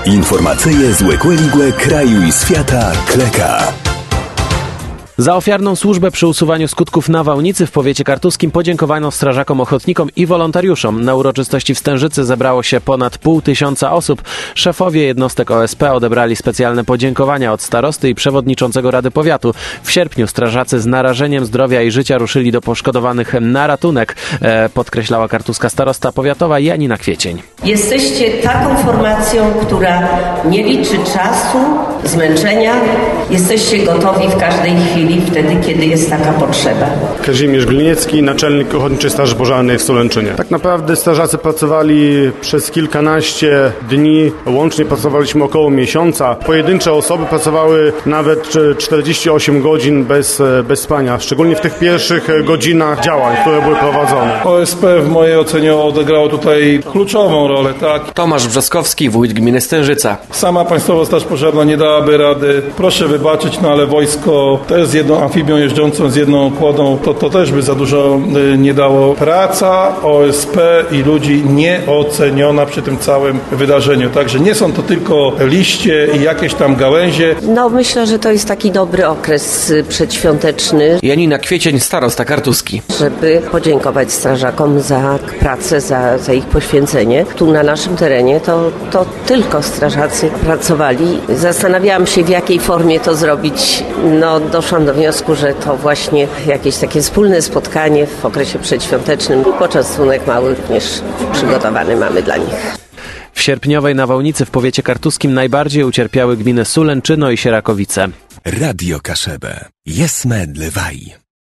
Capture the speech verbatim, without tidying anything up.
Informacyje z Łekłe-Ligłe kraju i świata Kleka. Za ofiarną służbę przy usuwaniu skutków nawałnicy w powiecie kartuskim podziękowano strażakom ochotnikom i wolontariuszom. Na uroczystości w Stężycy zebrało się ponad pół tysiąca osób. Szefowie jednostek O S P odebrali specjalne podziękowania od starosty i przewodniczącego Rady Powiatu. W sierpniu strażacy z narażeniem zdrowia i życia ruszyli do poszkodowanych na ratunek, e, podkreślała kartuska starosta powiatowa Janina Kwiecień. Jesteście taką formacją, która nie liczy czasu, zmęczenia. Jesteście gotowi w każdej chwili, wtedy, kiedy jest taka potrzeba. Kazimierz Gliniecki, naczelnik Ochotniczej Straży Pożarnej w Solęczynie. Tak naprawdę strażacy pracowali przez kilkanaście dni, łącznie pracowaliśmy około miesiąca. Pojedyncze osoby pracowały nawet czterdzieści osiem godzin bez, bez spania, szczególnie w tych pierwszych godzinach działań, które były prowadzone. O S P w mojej ocenie odegrało tutaj kluczową rolę, tak? Tomasz Brzoskowski, wójt gminy Stężyca. Sama Państwowa Straż Pożarna nie dałaby rady. Proszę wybaczyć, no ale wojsko to jest z jedną amfibią jeżdżącą, z jedną kłodą, to, to też by za dużo nie dało. Praca O S P i ludzi nieoceniona przy tym całym wydarzeniu. Także nie są to tylko liście i jakieś tam gałęzie. No myślę, że to jest taki dobry okres przedświąteczny. Janina Kwiecień, starosta kartuski. Żeby podziękować strażakom za pracę, za, za ich poświęcenie. Tu na naszym terenie to, to tylko strażacy pracowali. Zastanawiałam się, w jakiej formie to zrobić. No doszłam do wniosku, że to właśnie jakieś takie wspólne spotkanie w okresie przedświątecznym i poczęstunek mały również przygotowany mamy dla nich. W sierpniowej nawałnicy w powiecie kartuskim najbardziej ucierpiały gminy Sulęczyno i Sierakowice. Radio Kaszebę. Jesme dlewaj.